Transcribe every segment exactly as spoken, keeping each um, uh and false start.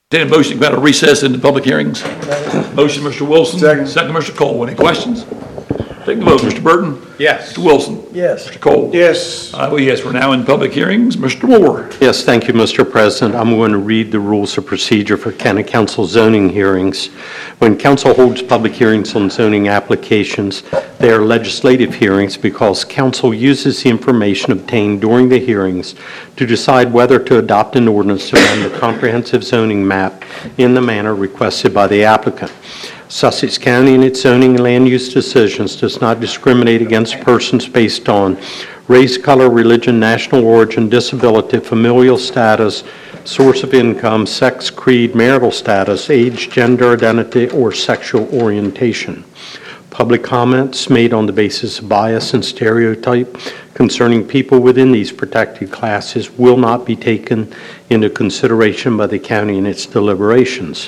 Entertain a motion to go out of recess into public hearings. Motion, Mister Wilson. Second. Second, Mister Cole. Any questions? Take the vote. Mister Burton? Yes. Mister Wilson? Yes. Mister Cole? Yes. I vote yes. We're now in public hearings. Mister Moore? Yes, thank you, Mister President. I'm going to read the rules of procedure for County Council zoning hearings. When council holds public hearings on zoning applications, they are legislative hearings because council uses the information obtained during the hearings to decide whether to adopt an ordinance to amend the comprehensive zoning map in the manner requested by the applicant. Sussex County in its zoning and land use decisions does not discriminate against persons based on race, color, religion, national origin, disability, familial status, source of income, sex, creed, marital status, age, gender identity, or sexual orientation. Public comments made on the basis of bias and stereotype concerning people within these protected classes will not be taken into consideration by the county in its deliberations.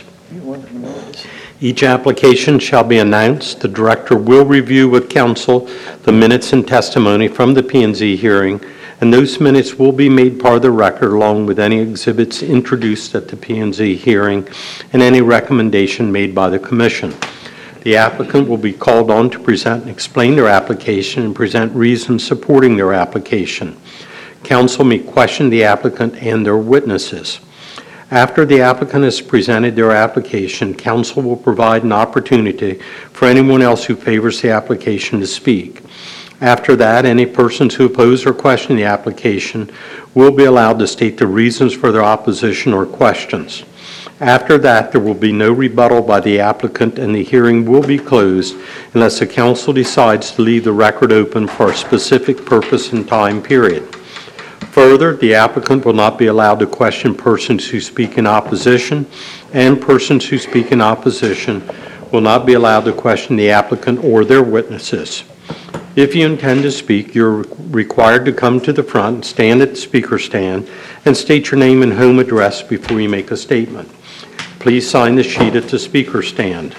Each application shall be announced. The director will review with council the minutes and testimony from the P and Z hearing, and those minutes will be made part of the record along with any exhibits introduced at the P and Z hearing and any recommendation made by the commission. The applicant will be called on to present and explain their application and present reasons supporting their application. Council may question the applicant and their witnesses. After the applicant has presented their application, council will provide an opportunity for anyone else who favors the application to speak. After that, any persons who oppose or question the application will be allowed to state the reasons for their opposition or questions. After that, there will be no rebuttal by the applicant and the hearing will be closed unless the council decides to leave the record open for a specific purpose and time period. Further, the applicant will not be allowed to question persons who speak in opposition, and persons who speak in opposition will not be allowed to question the applicant or their witnesses. If you intend to speak, you're required to come to the front and stand at the speaker stand and state your name and home address before you make a statement. Please sign the sheet at the speaker stand.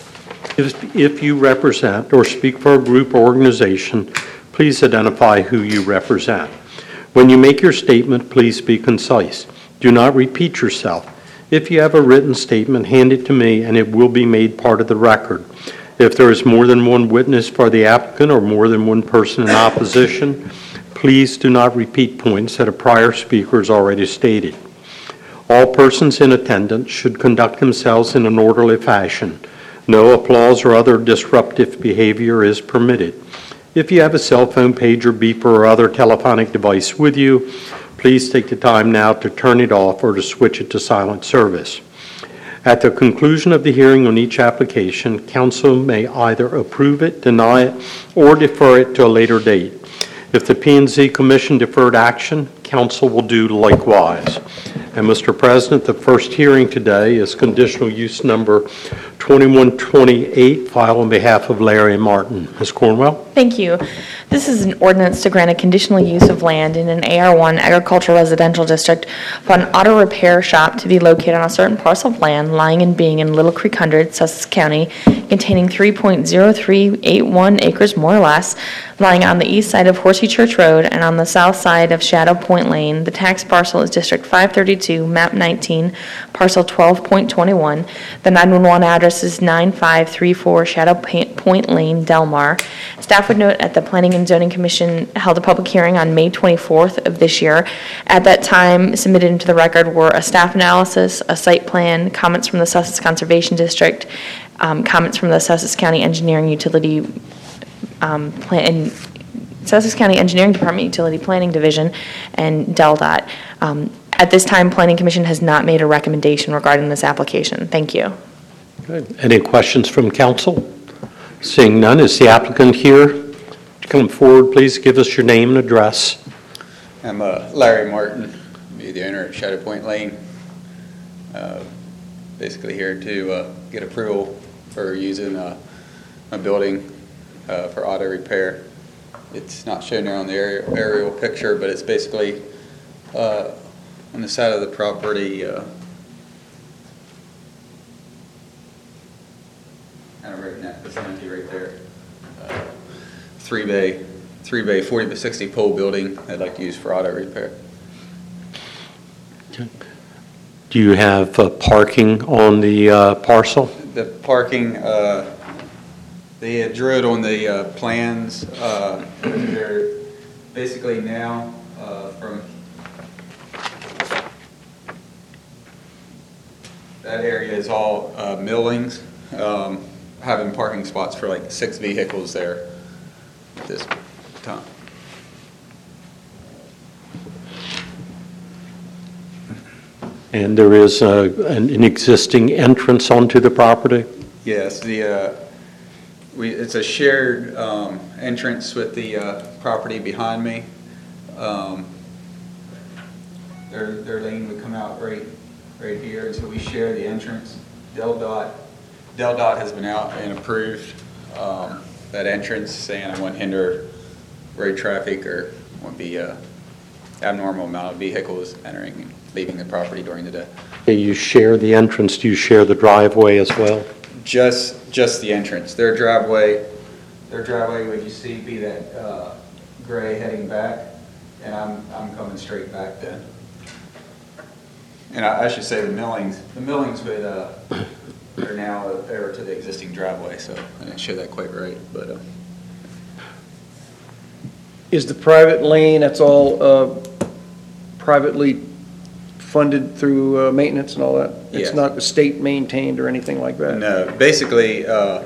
If, if you represent or speak for a group or organization, please identify who you represent. When you make your statement, please be concise. Do not repeat yourself. If you have a written statement, hand it to me and it will be made part of the record. If there is more than one witness for the applicant or more than one person in opposition, please do not repeat points that a prior speaker has already stated. All persons in attendance should conduct themselves in an orderly fashion. No applause or other disruptive behavior is permitted. If you have a cell phone, pager, beeper, or other telephonic device with you, please take the time now to turn it off or to switch it to silent service. At the conclusion of the hearing on each application, council may either approve it, deny it, or defer it to a later date. If the P and Z Commission deferred action, council will do likewise. And Mister President, the first hearing today is conditional use number twenty-one twenty-eight, filed on behalf of Larry and Martin. Miz Cornwell? Thank you. This is an ordinance to grant a conditional use of land in an A R one agricultural residential district for an auto repair shop to be located on a certain parcel of land lying and being in Little Creek Hundred, Sussex County, containing three point zero three eight one acres more or less, lying on the east side of Horsey Church Road and on the south side of Shadow Point Lane. The tax parcel is District five thirty-two, map nineteen, parcel twelve point two one. The nine one one address is nine five three four Shadow Point Lane, Delmar. Staff would note at the Planning and Zoning Commission held a public hearing on May twenty-fourth of this year. At that time, submitted into the record were a staff analysis, a site plan, comments from the Sussex Conservation District, um, comments from the Sussex County Engineering Utility um, Plan, Sussex County Engineering Department Utility Planning Division, and D E L D O T. Um, at this time, Planning Commission has not made a recommendation regarding this application. Thank you. Okay. Any questions from council? Seeing none, is the applicant here? Come forward, please give us your name and address. I'm uh, Larry Martin, be the owner at Shadow Point Lane. Uh, basically here to uh, get approval for using uh, a building uh, for auto repair. It's not shown there on the aerial, aerial picture, but it's basically uh, on the side of the property, uh, kind of right in that vicinity right there. Uh, three bay, three bay, forty by sixty pole building I'd like to use for auto repair. Okay. Do you have uh, parking on the uh, parcel? The parking, uh, they had drew it on the uh, plans. Uh, They're basically now uh, from that area is all uh, millings, um, having parking spots for like six vehicles there at this time. And there is uh, an an existing entrance onto the property? Yes, the, uh, we, it's a shared um, entrance with the uh, property behind me. Um, Their, their lane would come out right, right here, and so we share the entrance. Del Dot, Del Dot has been out and approved um, that entrance, saying it won't hinder road traffic or won't be a abnormal amount of vehicles entering and leaving the property during the day. Do you share the entrance? Do you share the driveway as well? Just, just the entrance. Their driveway, their driveway would you see be that uh, gray heading back, and I'm, I'm coming straight back then. And I, I should say the millings, the millings would, uh, are now over to the existing driveway, so I didn't show that quite right, but, uh, Is the private lane, that's all uh, privately funded through uh, maintenance and all that? Yes. It's not state maintained or anything like that? no, basically, uh,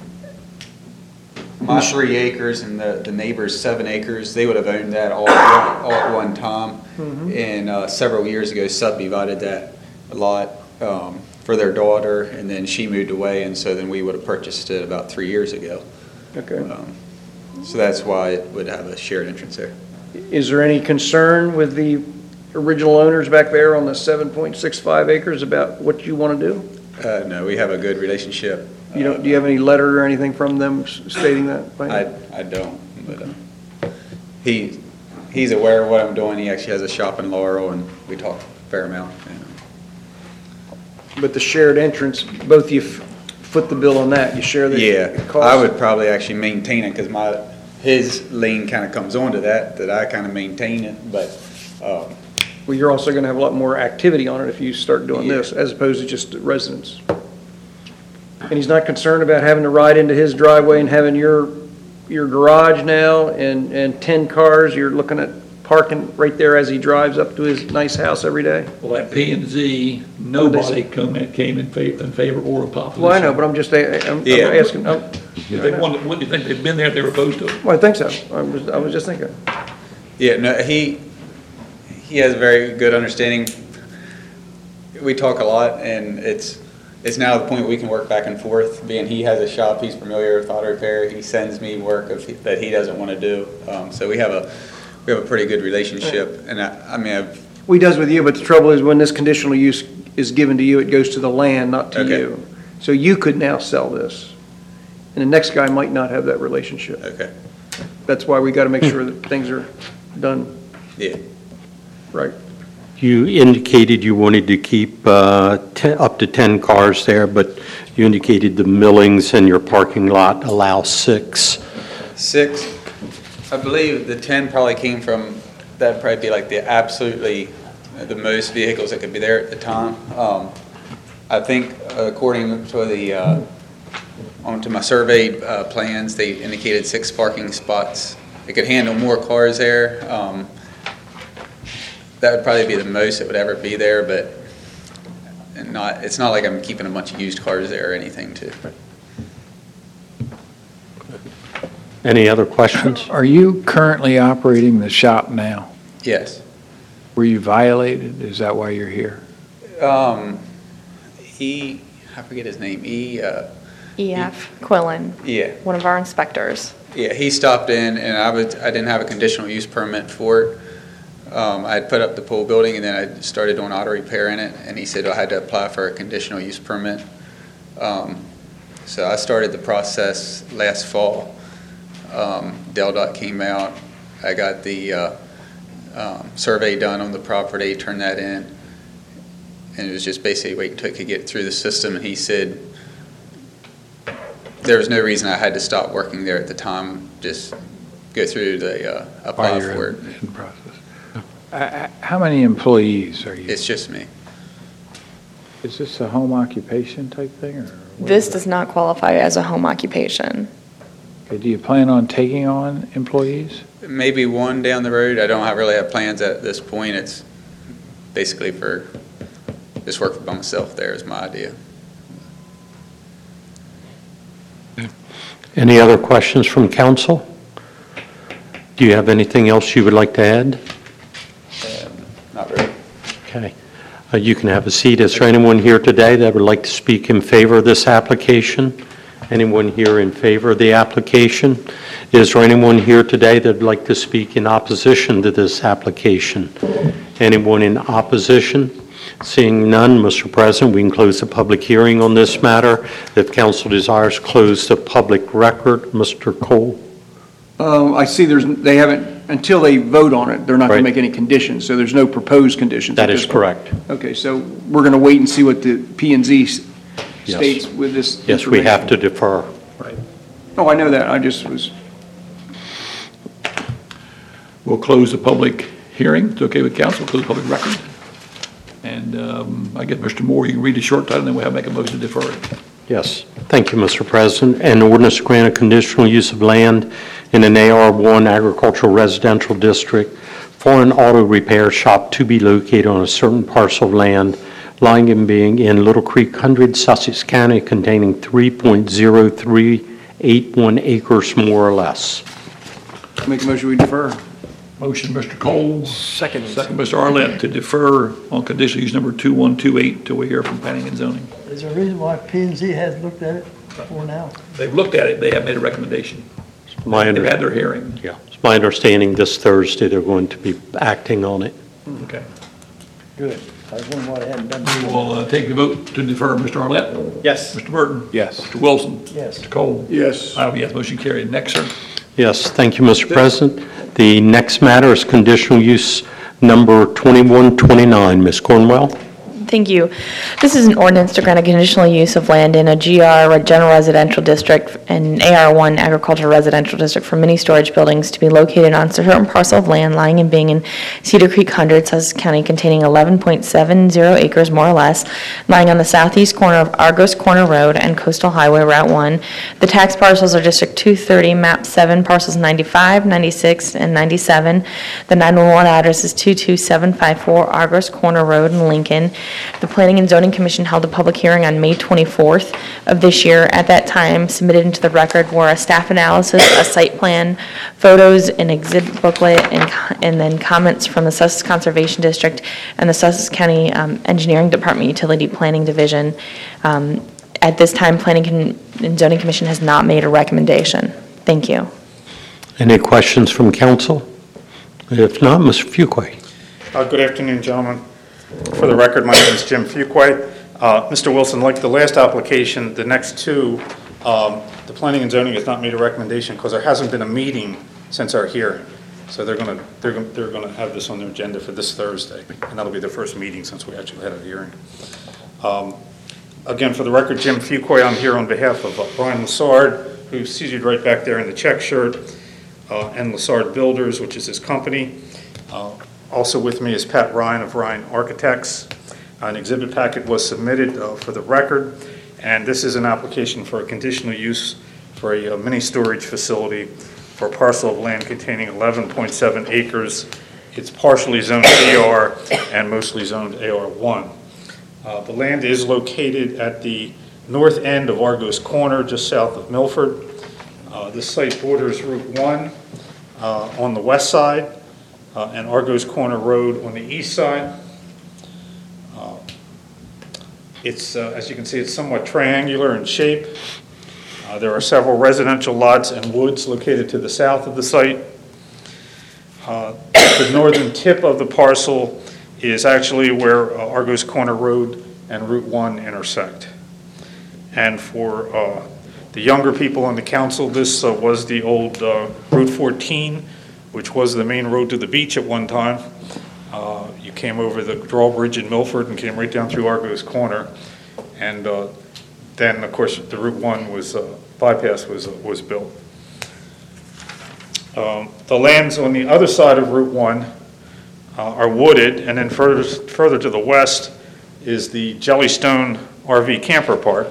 my three acres and the, the neighbor's seven acres, they would have owned that all, at one- all at one time. And uh, several years ago subdivided that lot um, for their daughter, and then she moved away, and so then we would have purchased it about three years ago. Okay. Um, So that's why it would have a shared entrance there. Is there any concern with the original owners back there on the seven point six five acres about what you want to do? Uh, no, we have a good relationship. You don't, do you have any letter or anything from them s- stating that? I, I don't, but uh, he, he's aware of what I'm doing. He actually has a shop in Laurel, and we talk a fair amount. you know. But the shared entrance, both you f- foot the bill on that, you share the Yeah, cost? I would probably actually maintain it, because my, his lane kind of comes onto that, that I kind of maintain it, but, um, Well, you're also going to have a lot more activity on it if you start doing Yeah. this, as opposed to just residents. And he's not concerned about having to ride into his driveway and having your, your garage now and, and ten cars, you're looking at parking right there as he drives up to his nice house every day? Well, that P and Z, nobody come in, came in favor, in favor or opposition. Well, I know, but I'm just, a- I'm I'm Yeah. asking, I'm- If they wanted, wouldn't you think they'd been there if they were opposed to it? well, I think so. I was, I was just thinking. yeah, no, he, he has a very good understanding. We talk a lot, and it's, it's now the point where we can work back and forth, being he has a shop, he's familiar with auto repair, he sends me work of, that he doesn't want to do. Um, so we have a, we have a pretty good relationship, and I, I mean, I've, Well, he does with you, but the trouble is when this conditional use is given to you, it goes to the land, not to Okay. you. So you could now sell this, and the next guy might not have that relationship. okay, That's why we got to make sure that things are done yeah. right. You indicated you wanted to keep uh, te- up to ten cars there, but you indicated the millings and your parking lot allow six. Six, I believe the ten probably came from, that'd probably be like the absolutely, uh, the most vehicles that could be there at the time. Um, I think according to the, uh, onto my survey uh, plans, they indicated six parking spots. It could handle more cars there. Um, That would probably be the most that would ever be there, but and not, it's not like I'm keeping a bunch of used cars there or anything too. Any other questions? Are you currently operating the shop now? Yes. Were you violated? Is that why you're here? Um, E, I forget his name, E, uh, E F Quillen, yeah. one of our inspectors. Yeah, he stopped in, and I would, I didn't have a conditional use permit for it. Um, I had put up the pool building, and then I started doing auto repair in it, and he said I had to apply for a conditional use permit. Um, so I started the process last fall. Um, Del Dot came out, I got the, uh, um, survey done on the property, turned that in, and it was just basically waiting until it could get through the system, and he said there was no reason I had to stop working there at the time, just go through the, uh, apply While you're for it. in- in process? Uh, How many employees are you? It's just me. Is this a home occupation type thing, or? what This is it? does not qualify as a home occupation. Okay, do you plan on taking on employees? Maybe one down the road. I don't have- really have plans at this point. It's basically for, just work by myself there is my idea. Any other questions from council? Do you have anything else you would like to add? Not really. Okay. Uh, You can have a seat. Is there anyone here today that would like to speak in favor of this application? Anyone here in favor of the application? Is there anyone here today that would like to speak in opposition to this application? Anyone in opposition? Seeing none, Mister President, we can close the public hearing on this matter. If council desires, close the public record. Mister Cole? Um, I see there's, they haven't, until they vote on it, they're not going Right. to make any conditions, so there's no proposed conditions. That at is this point. correct. Okay, so we're going to wait and see what the P and Z s- Yes. states with this. Yes, we have to information. defer. Oh, I know that, I just was, We'll close the public hearing. It's okay with council, close the public record. And um, I guess, Mister Moore, you can read the short title, and then we'll have make a motion to defer it. Yes. Thank you, Mister President. An ordinance to grant a conditional use of land in an A R one agricultural residential district for an auto repair shop to be located on a certain parcel of land lying and being in Little Creek Hundred, Sussex County, containing three point zero three eight one acres more or less. make a motion we defer. Motion, Mister Cole. Second. Second, Mister Arlett, to defer on conditional use number two one two eight till we hear from planning and zoning. Is there a reason why P and Z hasn't looked at it before now? They've looked at it, they have made a recommendation. My They've under- had their hearing. Yeah, it's my understanding this Thursday they're going to be acting on it. Okay. Good. I was wondering why they hadn't done We it. will uh, take the vote to defer. Mister Arlett? Yes. Mister Burton? Yes. Mister Wilson? Yes. Mister Cole? Yes. I vote yes, motion carried. Next, sir. Yes, thank you, Mister President. The next matter is conditional use number twenty-one twenty-nine. Miz Cornwell? Thank you. This is an ordinance to grant a conditional use of land in a G R General Residential District and A R one Agricultural Residential District for mini storage buildings to be located on a certain parcel of land lying and being in Cedar Creek Hundred, Sussex County, containing eleven point seven zero acres more or less, lying on the southeast corner of Argos Corner Road and Coastal Highway Route one. The tax parcels are District two thirty, Map seven, parcels ninety-five, ninety-six, and ninety-seven. The nine one one address is two two seven five four Argos Corner Road in Lincoln. The Planning and Zoning Commission held a public hearing on May twenty-fourth of this year. At that time, submitted into the record were a staff analysis, a site plan, photos, an exhibit booklet, and co- and then comments from the Sussex Conservation District and the Sussex County um, Engineering Department Utility Planning Division. Um, At this time, Planning Con- and Zoning Commission has not made a recommendation. Thank you. Any questions from council? If not, Mister Fuqua. Uh, Good afternoon, gentlemen. For the record, my name is Jim Fuqua. Uh, Mister Wilson, like the last application, the next two, um, the Planning and Zoning has not made a recommendation because there hasn't been a meeting since our hearing. So they're going to, they're going, they're going to have this on their agenda for this Thursday, and that'll be their first meeting since we actually had a hearing. Um, Again, for the record, Jim Fuqua, I'm here on behalf of uh, Brian Lassard, who's seated right back there in the check shirt, uh, and Lassard Builders, which is his company. Uh, Also with me is Pat Ryan of Ryan Architects. An exhibit packet was submitted uh, for the record, and this is an application for a conditional use for a uh, mini storage facility for a parcel of land containing eleven point seven acres. It's partially zoned A R and mostly zoned A R one. Uh, The land is located at the north end of Argos Corner, just south of Milford. Uh, This site borders Route one uh, on the west side, Uh, and Argos Corner Road on the east side. Uh, It's, uh, as you can see, it's somewhat triangular in shape. Uh, There are several residential lots and woods located to the south of the site. Uh, The northern tip of the parcel is actually where uh, Argos Corner Road and Route one intersect. And for uh, the younger people on the council, this uh, was the old uh, Route fourteen, which was the main road to the beach at one time. Uh, You came over the drawbridge in Milford and came right down through Argos Corner. And uh, then, of course, the Route one was, uh, bypass was, uh, was built. Um, The lands on the other side of Route one uh, are wooded, and then further, further to the west is the Jellystone R V Camper Park.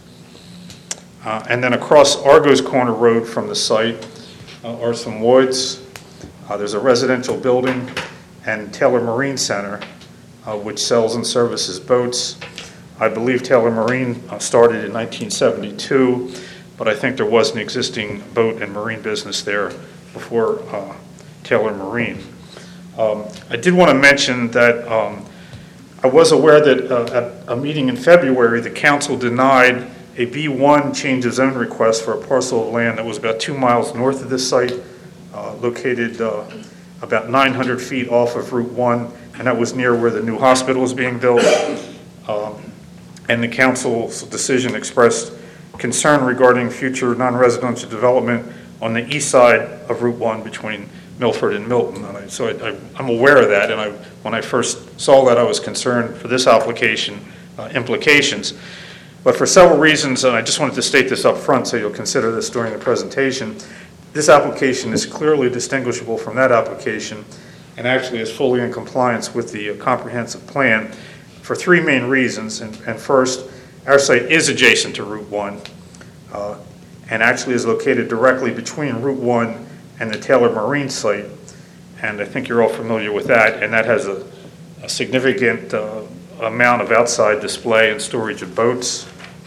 Uh, And then across Argos Corner Road from the site uh, are some woods. Uh, There's a residential building and Taylor Marine Center, uh, which sells and services boats. I believe Taylor Marine uh, started in nineteen seventy-two, but I think there was an existing boat and marine business there before uh, Taylor Marine. Um, I did want to mention that um, I was aware that uh, at a meeting in February, the council denied a B one change of zone request for a parcel of land that was about two miles north of this site, uh, located uh, about nine hundred feet off of Route one, and that was near where the new hospital is being built. Um, And the council's decision expressed concern regarding future non-residential development on the east side of Route one between Milford and Milton. And I, so I, I, I'm aware of that, and I, when I first saw that, I was concerned for this application uh, implications. But for several reasons, and I just wanted to state this up front so you'll consider this during the presentation, this application is clearly distinguishable from that application and actually is fully in compliance with the uh, comprehensive plan for three main reasons. And, and first, our site is adjacent to Route one uh, and actually is located directly between Route one and the Taylor Marine site. And I think you're all familiar with that, and that has a, a significant uh, amount of outside display and storage of boats.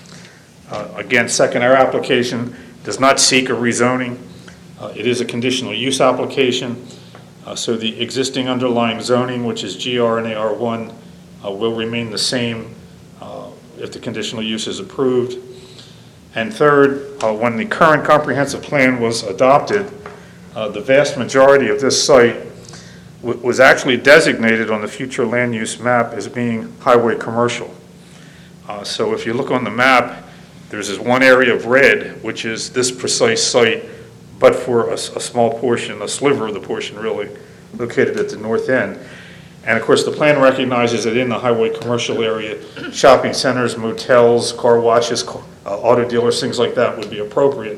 Uh, Again, second, our application does not seek a rezoning. Uh, It is a conditional use application, uh, so the existing underlying zoning, which is G R and A R one, uh, will remain the same uh, if the conditional use is approved. And third, uh, when the current comprehensive plan was adopted, uh, the vast majority of this site w- was actually designated on the future land use map as being highway commercial. Uh, So if you look on the map, there's this one area of red, which is this precise site, but for a, s- a small portion, a sliver of the portion really, located at the north end. And of course, the plan recognizes that in the highway commercial area, shopping centers, motels, car washes, ca- uh, auto dealers, things like that would be appropriate.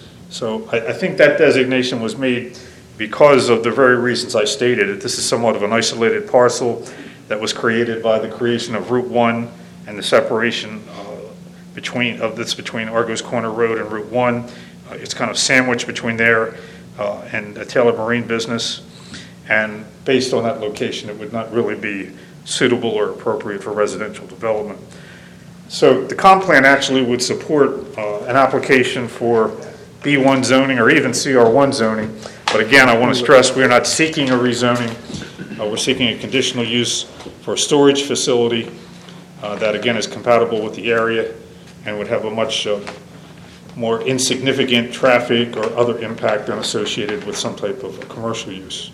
So I, I think that designation was made because of the very reasons I stated. That this is somewhat of an isolated parcel that was created by the creation of Route one and the separation uh, between, of this between Argos Corner Road and Route one. Uh, It's kind of sandwiched between there uh, and the Taylor Marine business. And based on that location, it would not really be suitable or appropriate for residential development. So the comp plan actually would support uh, an application for B one zoning or even C R one zoning. But again, I want to stress, we are not seeking a rezoning. Uh, We're seeking a conditional use for a storage facility uh, that again is compatible with the area and would have a much uh, more insignificant traffic or other impact than associated with some type of commercial use.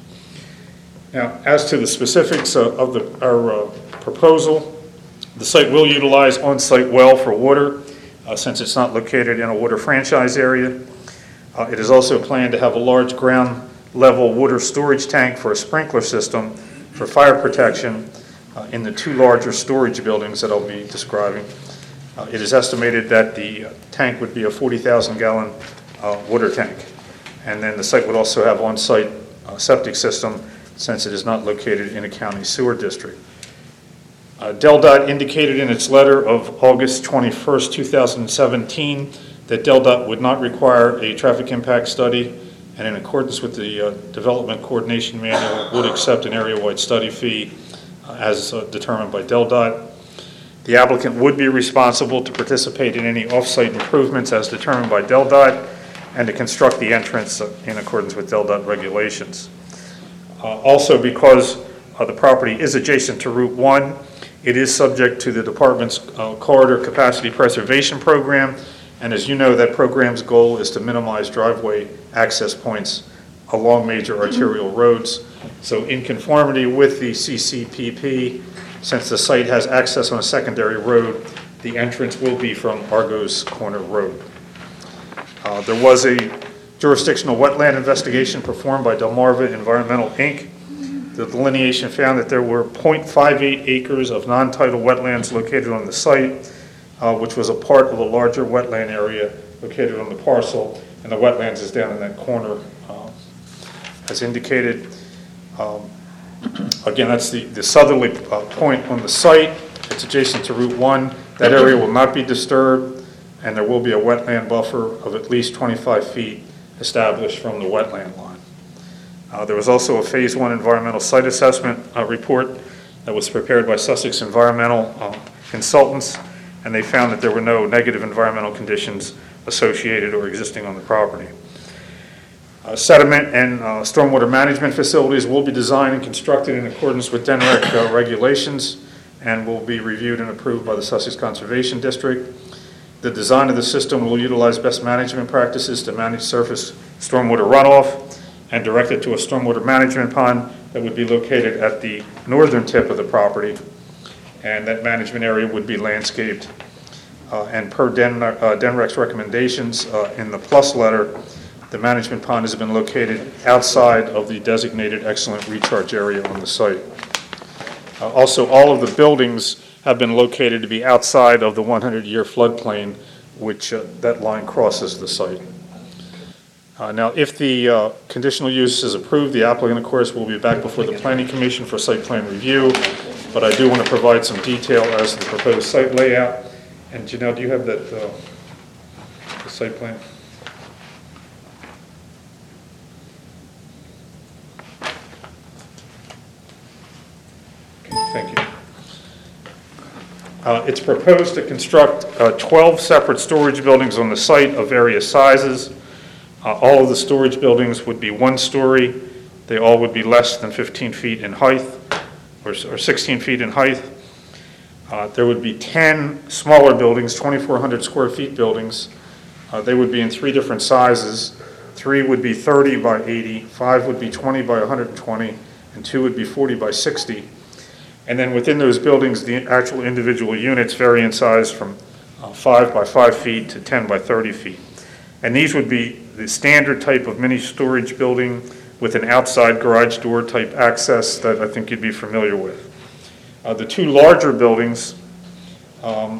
Now, as to the specifics of of the, our uh, proposal, the site will utilize on-site well for water, uh, since it's not located in a water franchise area. Uh, It is also planned to have a large ground-level water storage tank for a sprinkler system for fire protection uh, in the two larger storage buildings that I'll be describing. Uh, It is estimated that the uh, tank would be a forty thousand gallon uh, water tank. And then the site would also have on-site uh, septic system, since it is not located in a county sewer district. Uh, DelDOT indicated in its letter of August twenty-first, two thousand seventeen, that DelDOT would not require a traffic impact study, and in accordance with the uh, Development Coordination Manual, would accept an area-wide study fee uh, as uh, determined by DelDOT. The applicant would be responsible to participate in any off-site improvements as determined by DelDOT and to construct the entrance uh, in accordance with DelDOT regulations. Uh, Also, because uh, the property is adjacent to Route one, it is subject to the department's uh, corridor capacity preservation program, and as you know, that program's goal is to minimize driveway access points along major arterial roads. So in conformity with the C C P P, since the site has access on a secondary road, the entrance will be from Argos Corner Road. Uh, There was a jurisdictional wetland investigation performed by Delmarva Environmental, Incorporated. The delineation found that there were zero point five eight acres of non-tidal wetlands located on the site, uh, which was a part of a larger wetland area located on the parcel, and the wetlands is down in that corner, uh, as indicated. Um, Again, that's the, the southerly uh, point on the site. It's adjacent to Route one. That area will not be disturbed, and there will be a wetland buffer of at least twenty-five feet established from the wetland line. Uh, There was also a Phase one environmental site assessment uh, report that was prepared by Sussex Environmental uh, Consultants, and they found that there were no negative environmental conditions associated or existing on the property. Uh, Sediment and uh, stormwater management facilities will be designed and constructed in accordance with D N R E C uh, regulations and will be reviewed and approved by the Sussex Conservation District. The design of the system will utilize best management practices to manage surface stormwater runoff and direct it to a stormwater management pond that would be located at the northern tip of the property, and that management area would be landscaped. Uh, and per D N R E C's recommendations uh, in the plus letter, the management pond has been located outside of the designated excellent recharge area on the site. Uh, Also, all of the buildings have been located to be outside of the hundred-year floodplain, which uh, that line crosses the site. Uh, Now, if the uh, conditional use is approved, the applicant, of course, will be back before the Planning Commission for site plan review, but I do want to provide some detail as to the proposed site layout. And Janelle, do you have that uh, the site plan? Okay, thank you. Uh, It's proposed to construct uh, twelve separate storage buildings on the site of various sizes. Uh, All of the storage buildings would be one-story. They all would be less than fifteen feet in height, or or sixteen feet in height. Uh, There would be ten smaller buildings, twenty-four hundred square feet buildings. Uh, They would be in three different sizes. Three would be thirty by eighty, five would be twenty by one hundred twenty, and two would be forty by sixty. And then within those buildings, the actual individual units vary in size from uh, five by five feet to ten by thirty feet. And these would be the standard type of mini storage building with an outside garage door type access that I think you'd be familiar with. Uh, The two larger buildings, um,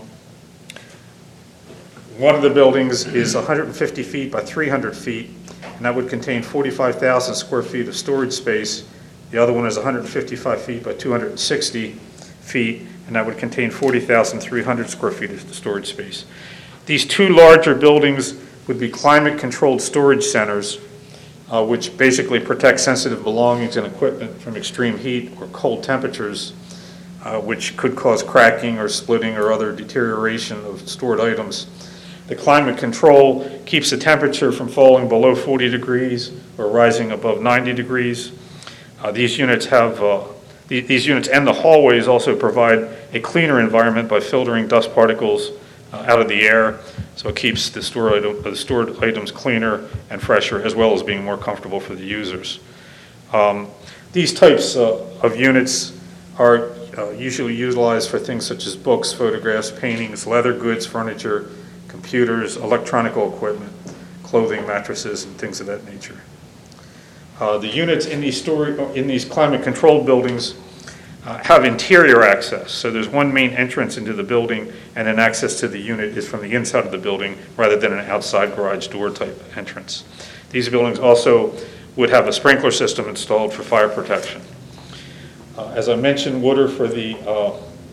one of the buildings is one hundred fifty feet by three hundred feet, and that would contain forty-five thousand square feet of storage space. The other one is one hundred fifty-five feet by two hundred sixty feet, and that would contain forty thousand three hundred square feet of storage space. These two larger buildings would be climate-controlled storage centers, uh, which basically protect sensitive belongings and equipment from extreme heat or cold temperatures, uh, which could cause cracking or splitting or other deterioration of stored items. The climate control keeps the temperature from falling below forty degrees or rising above ninety degrees. Uh, These units have, uh, the- these units and the hallways also provide a cleaner environment by filtering dust particles uh, out of the air, so it keeps the stored, item, the stored items cleaner and fresher, as well as being more comfortable for the users. Um, These types uh, of units are uh, usually utilized for things such as books, photographs, paintings, leather goods, furniture, computers, electronic equipment, clothing, mattresses, and things of that nature. Uh, The units in these story, in these climate-controlled buildings uh, have interior access. So there's one main entrance into the building, and then access to the unit is from the inside of the building rather than an outside garage door type entrance. These buildings also would have a sprinkler system installed for fire protection. Uh, As I mentioned, water for the uh,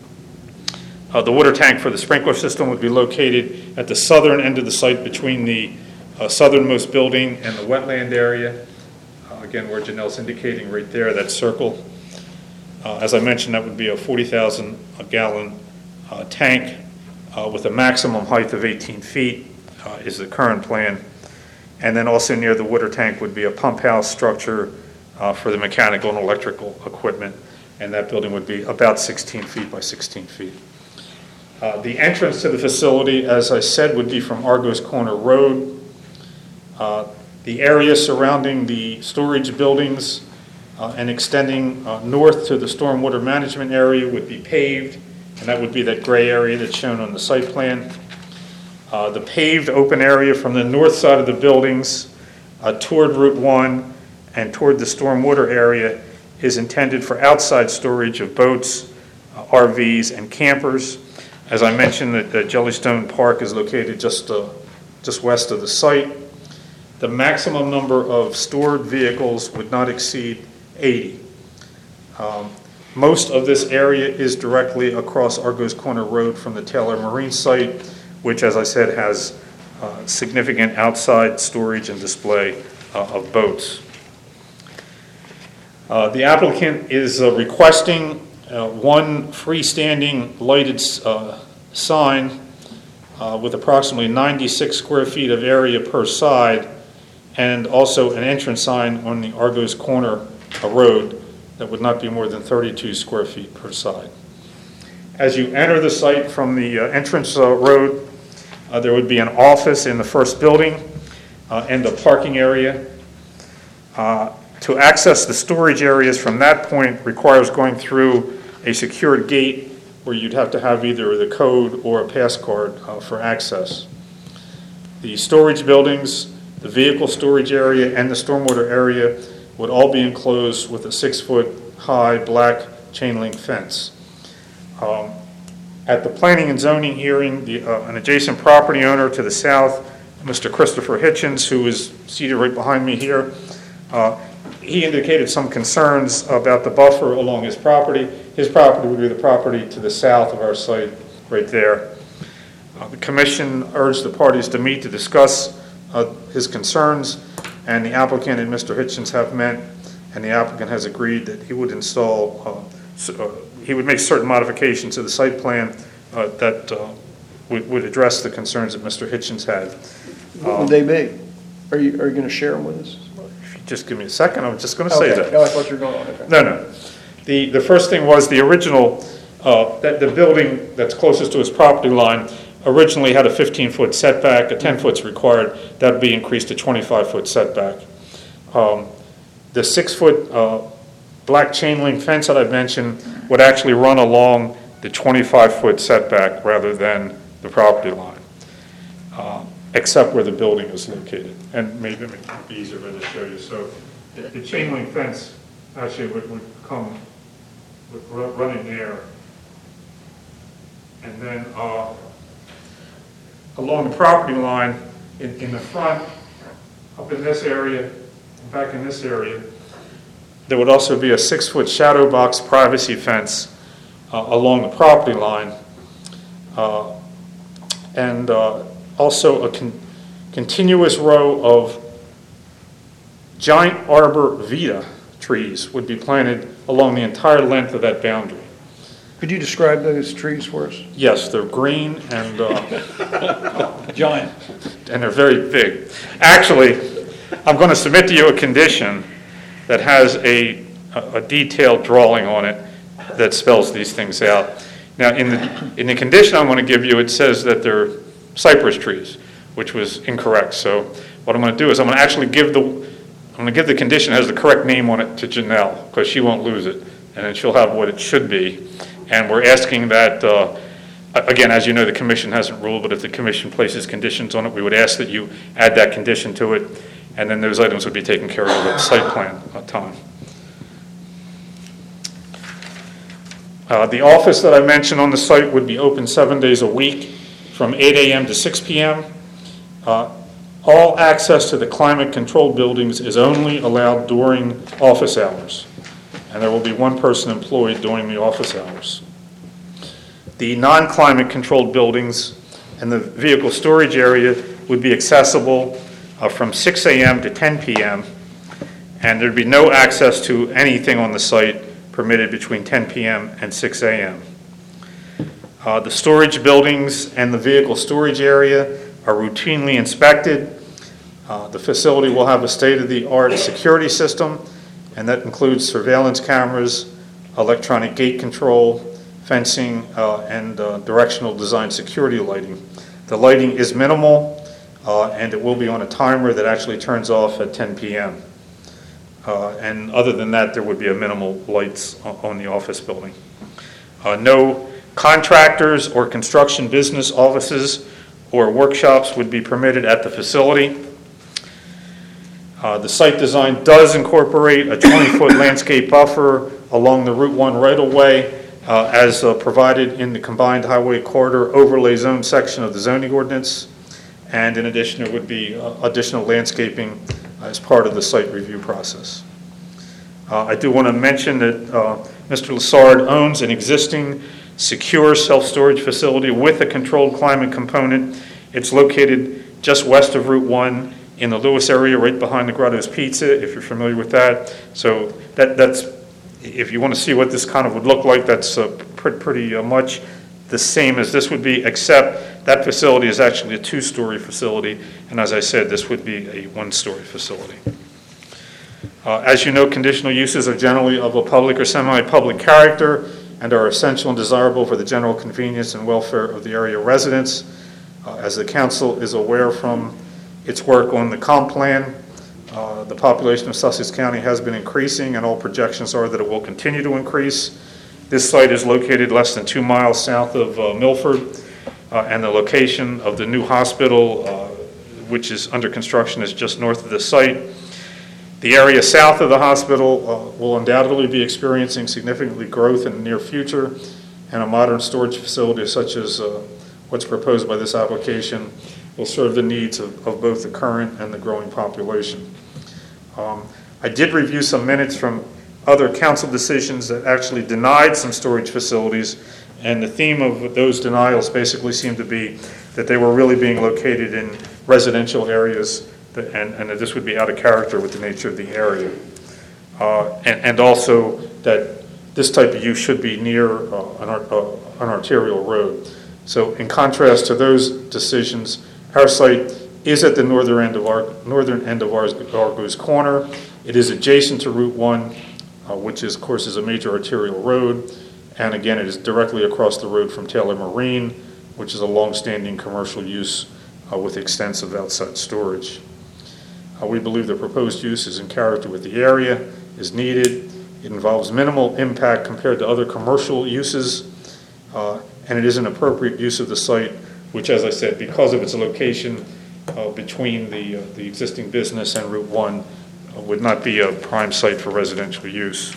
uh, the water tank for the sprinkler system would be located at the southern end of the site between the uh, southernmost building and the wetland area. Again, where Janelle's indicating right there, that circle. Uh, As I mentioned, that would be a forty thousand gallon uh, tank uh, with a maximum height of eighteen feet uh, is the current plan. And then also near the water tank would be a pump house structure uh, for the mechanical and electrical equipment, and that building would be about sixteen feet by sixteen feet. Uh, The entrance to the facility, as I said, would be from Argos Corner Road. Uh, The area surrounding the storage buildings uh, and extending uh, north to the stormwater management area would be paved, and that would be that gray area that's shown on the site plan. Uh, The paved open area from the north side of the buildings uh, toward Route one and toward the stormwater area is intended for outside storage of boats, uh, R Vs, and campers. As I mentioned, the- the Jellystone Park is located just, uh, just west of the site. The maximum number of stored vehicles would not exceed eighty. Um, Most of this area is directly across Argos Corner Road from the Taylor Marine site, which, as I said, has uh, significant outside storage and display uh, of boats. Uh, The applicant is uh, requesting uh, one freestanding lighted uh, sign uh, with approximately ninety-six square feet of area per side, and also an entrance sign on the Argos Corner uh, Road that would not be more than thirty-two square feet per side. As you enter the site from the uh, entrance uh, road, uh, there would be an office in the first building uh, and a parking area. Uh, To access the storage areas from that point requires going through a secured gate where you'd have to have either the code or a pass card uh, for access. The storage buildings, the vehicle storage area, and the stormwater area would all be enclosed with a six-foot-high black chain link fence. Um, At the planning and zoning hearing, the, uh, an adjacent property owner to the south, Mister Christopher Hitchens, who is seated right behind me here, uh, he indicated some concerns about the buffer along his property. His property would be the property to the south of our site, right there. Uh, The commission urged the parties to meet to discuss uh, his concerns, and the applicant and Mister Hitchens have met, and the applicant has agreed that he would install, uh, s- uh, he would make certain modifications to the site plan uh, that uh, would would address the concerns that Mister Hitchens had. What would they be? Are you, are you going to share them with us? If you just give me a second, I'm just going to say Okay. that. No, I thought you were going on. Okay. No, no. The, the first thing was the original, uh, that the building that's closest to his property line originally had a fifteen-foot setback, a ten-foot's required. That would be increased to twenty-five-foot setback. Um, The six-foot uh, black chain link fence that I mentioned would actually run along the twenty-five-foot setback rather than the property line, uh, except where the building is located. And maybe it might be easier if I just show you. So the the chain link fence actually would, would come, would ru- running there. And then uh, along the property line, in, in the front, up in this area, back in this area, there would also be a six-foot shadow box privacy fence uh, along the property line. Uh, and uh, also a con- continuous row of giant arbor vitae trees would be planted along the entire length of that boundary. Could you describe those trees for us? Yes, they're green and uh, Giant. and they're very big. Actually, I'm going to submit to you a condition that has a, a detailed drawing on it that spells these things out. Now, in the, in the condition I'm going to give you, it says that they're cypress trees, which was incorrect. So what I'm going to do is I'm going to actually give the, I'm going to give the condition that has the correct name on it to Janelle, because she won't lose it, and then she'll have what it should be. And we're asking that, uh, again, as you know, the commission hasn't ruled, but if the commission places conditions on it, we would ask that you add that condition to it, and then those items would be taken care of at site plan uh, time. Uh, The office that I mentioned on the site would be open seven days a week from eight a.m. to six p.m. Uh, All access to the climate-controlled buildings is only allowed during office hours, and there will be one person employed during the office hours. The non-climate controlled buildings and the vehicle storage area would be accessible uh, from six a.m. to ten p.m., and there'd be no access to anything on the site permitted between ten p.m. and six a.m. Uh, The storage buildings and the vehicle storage area are routinely inspected. Uh, The facility will have a state-of-the-art security system, and that includes surveillance cameras, electronic gate control, fencing, uh, and uh, directional design security lighting. The lighting is minimal, uh, and it will be on a timer that actually turns off at ten p.m. Uh, And other than that, there would be a minimal lights o- on the office building. Uh, No contractors or construction business offices or workshops would be permitted at the facility. Uh, The site design does incorporate a twenty-foot landscape buffer along the Route one right-of-way uh, as uh, provided in the Combined Highway Corridor Overlay Zone section of the zoning ordinance. And in addition, there would be uh, additional landscaping as part of the site review process. Uh, I do want to mention that uh, Mister Lassard owns an existing secure self-storage facility with a controlled climate component. It's located just west of Route one in the Lewis area, right behind the Grotto's Pizza, if you're familiar with that. So that, that's, if you want to see what this kind of would look like, that's uh, pretty, pretty uh, much the same as this would be, except that facility is actually a two-story facility, and as I said, this would be a one-story facility. Uh, as you know, conditional uses are generally of a public or semi-public character and are essential and desirable for the general convenience and welfare of the area residents. Uh, as the council is aware from its work on the comp plan, uh, the population of Sussex County has been increasing, and all projections are that it will continue to increase. This site is located less than two miles south of uh, Milford, uh, and the location of the new hospital, uh, which is under construction, is just north of the site. The area south of the hospital uh, will undoubtedly be experiencing significantly growth in the near future, and a modern storage facility such as uh, what's proposed by this application will serve the needs of, of both the current and the growing population. Um, I did review some minutes from other council decisions that actually denied some storage facilities, and the theme of those denials basically seemed to be that they were really being located in residential areas, that, and, and that this would be out of character with the nature of the area. Uh, and, and also that this type of use should be near uh, an, uh, an arterial road. So in contrast to those decisions, our site is at the northern end of our northern end of Argo's Corner. It is adjacent to Route one, uh, which is, of course, is a major arterial road. And again, it is directly across the road from Taylor Marine, which is a long-standing commercial use uh, with extensive outside storage. Uh, we believe the proposed use is in character with the area, is needed. It involves minimal impact compared to other commercial uses, uh, and it is an appropriate use of the site, which, as I said, because of its location uh, between the, uh, the existing business and Route one, uh, would not be a prime site for residential use.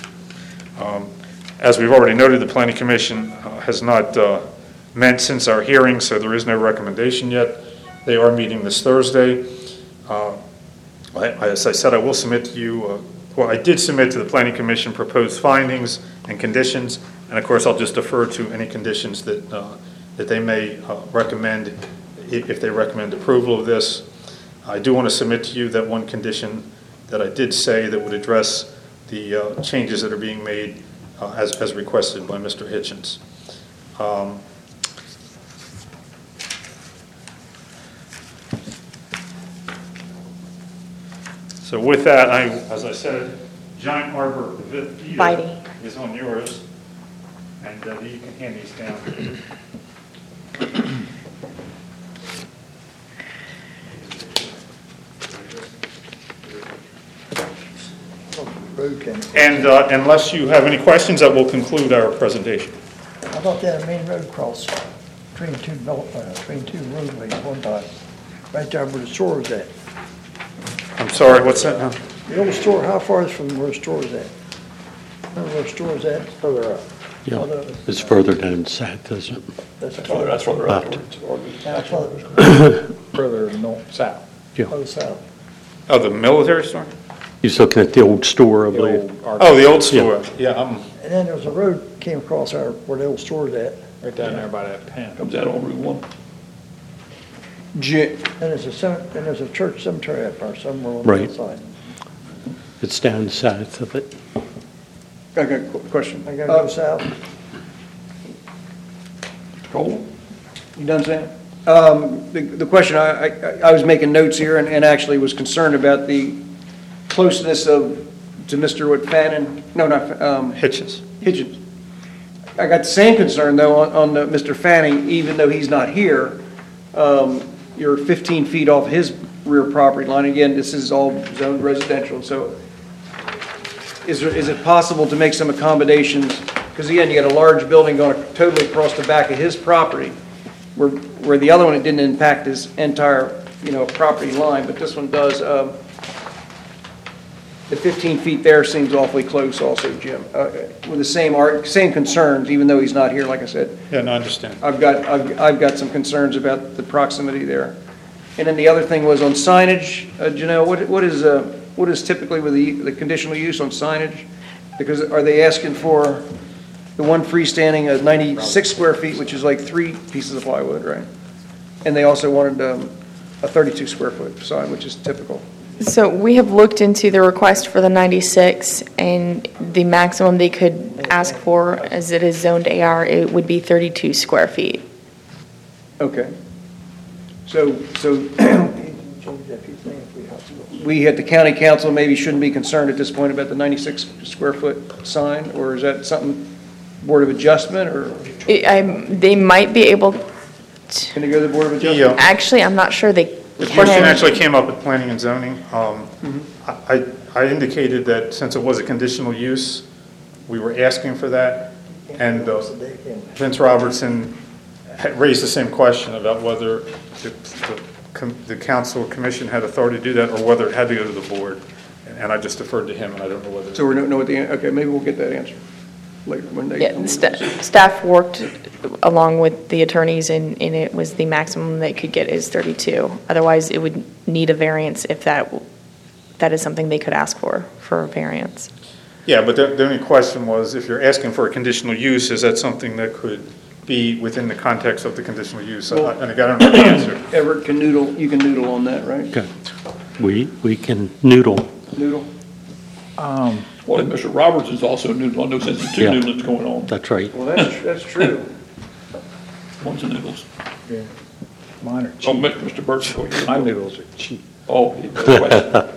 Um, as we've already noted, the Planning Commission uh, has not uh, met since our hearing, so there is no recommendation yet. They are meeting this Thursday. Uh, I, as I said, I will submit to you, uh, well, I did submit to the Planning Commission proposed findings and conditions, and of course I'll just defer to any conditions that uh, that they may uh, recommend, if they recommend approval of this. I do want to submit to you that one condition that I did say that would address the uh, changes that are being made uh, as, as requested by Mister Hitchens. Um, So with that, I, as I said, Giant Arbor Vita Bitey. is on yours, and uh, you can hand these down. Road came. And uh, unless you have any questions, that will conclude our presentation. I thought they had a main road cross between two, develop- uh, between two roadways one time, right there where the store is at. I'm sorry, what's that now? The old store, how far is from where the store is at? Remember where the store is at? Further up. Yeah, it's further down south, isn't it? That's Oh, that's further up. That's further, Further north, south. further south. Oh, the military store? He's looking at the old store, I The believe. old Arc- Oh, the old store. Yeah, I'm, And then there was a road came across there where the old store is at. Right down there by that pen. Comes out on Route one. Ji- And there's a cem- and there's a church cemetery up there somewhere on Right. the side. It's down south of it. I got a qu- question. I gotta Uh, go south. Cole? You done, Sam? Um, The the question, I I I was making notes here and and actually was concerned about the closeness of, to Mister What, Fannin, no, not, um, Hitchens. Hitchens. I got the same concern, though, on on the Mister Fanning, even though he's not here. Um, You're fifteen feet off his rear property line. Again, this is all zoned residential, so is there- is it possible to make some accommodations? Because again, you got a large building going totally across the back of his property, where, where the other one, it didn't impact his entire, you know, property line, but this one does. Um, The fifteen feet there seems awfully close also, Jim, uh, with the same art, same concerns, even though he's not here, like I said. Yeah, no, I understand. I've got, I've, I've got some concerns about the proximity there. And then the other thing was on signage, uh, Janelle, what, what is, uh, what is typically with the, the conditional use on signage? Because are they asking for the one freestanding at ninety-six square feet, which is like three pieces of plywood, right? And they also wanted um, a thirty-two square foot sign, which is typical. So we have looked into the request for the ninety-six, and the maximum they could ask for, as it is zoned A R, it would be thirty-two square feet. Okay. So, so we at the county council maybe shouldn't be concerned at this point about the ninety-six square foot sign, or is that something Board of Adjustment, or It- I'm- They might be able, to- can they go to the Board of Adjustment? The, uh, actually, I'm not sure they The question can. actually came up at planning and zoning. Um, I I indicated that since it was a conditional use, we were asking for that, and uh, Vince Robertson had raised the same question about whether the the com- the council or commission had authority to do that, or whether it had to go to the board, and I just deferred to him, and I don't know whether. So we don't know what the, an- okay, maybe we'll get that answer later when they. Yeah, the sta- staff worked along with the attorneys, and, and it was the maximum they could get is thirty-two. Otherwise, it would need a variance if that, that is something they could ask for, for a variance. Yeah, but the the only question was, if you're asking for a conditional use, is that something that could be within the context of the conditional use? And I don't know the answer. Everett can noodle, you can noodle on that, right? Okay. We, we can noodle. Noodle? Well, and Mister Roberts is also noodling, no sense of two Yeah. noodlings going on. That's right. Well, that's, that's true. One's a noodles. Mine are Oh, cheap. Mister Burt's, oh, you- My noodles are cheap. oh, he- question.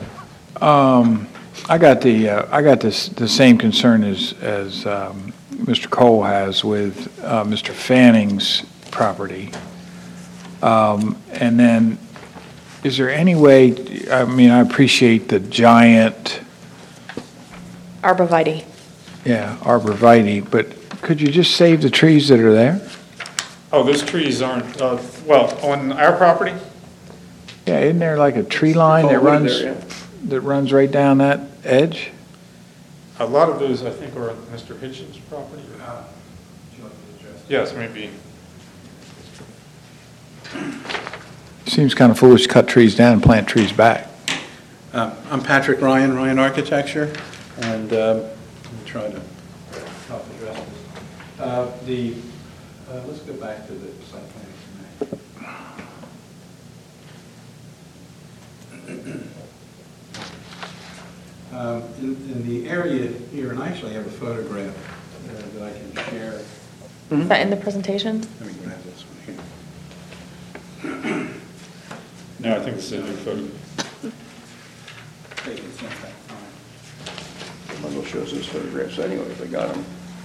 I got the, uh, I got this, the same concern as, as um, Mister Cole has with uh, Mister Fanning's property. Um, And then, is there any way, I mean, I appreciate the giant, Arborvitae. yeah, arborvitae, but could you just save the trees that are there? Oh, those trees aren't, uh, well, on our property? Yeah, isn't there like a tree line that Oh, wood runs, there, yeah. that runs right down that edge? A lot of those, I think, are on Mister Hitchens' property. Yes, maybe. Seems kind of foolish to cut trees down and plant trees back. Uh, I'm Patrick Ryan, Ryan Architecture, and um, let me try to help address this. Uh, The, uh, let's go back to the site plan. Um, In in the area here, and I actually have a photograph uh, that I can share. Is that in the presentation? Let me grab this one here. No, I think this is a new photo. Hey, it's not that fine. Bundle shows those photographs anyway, if they got them.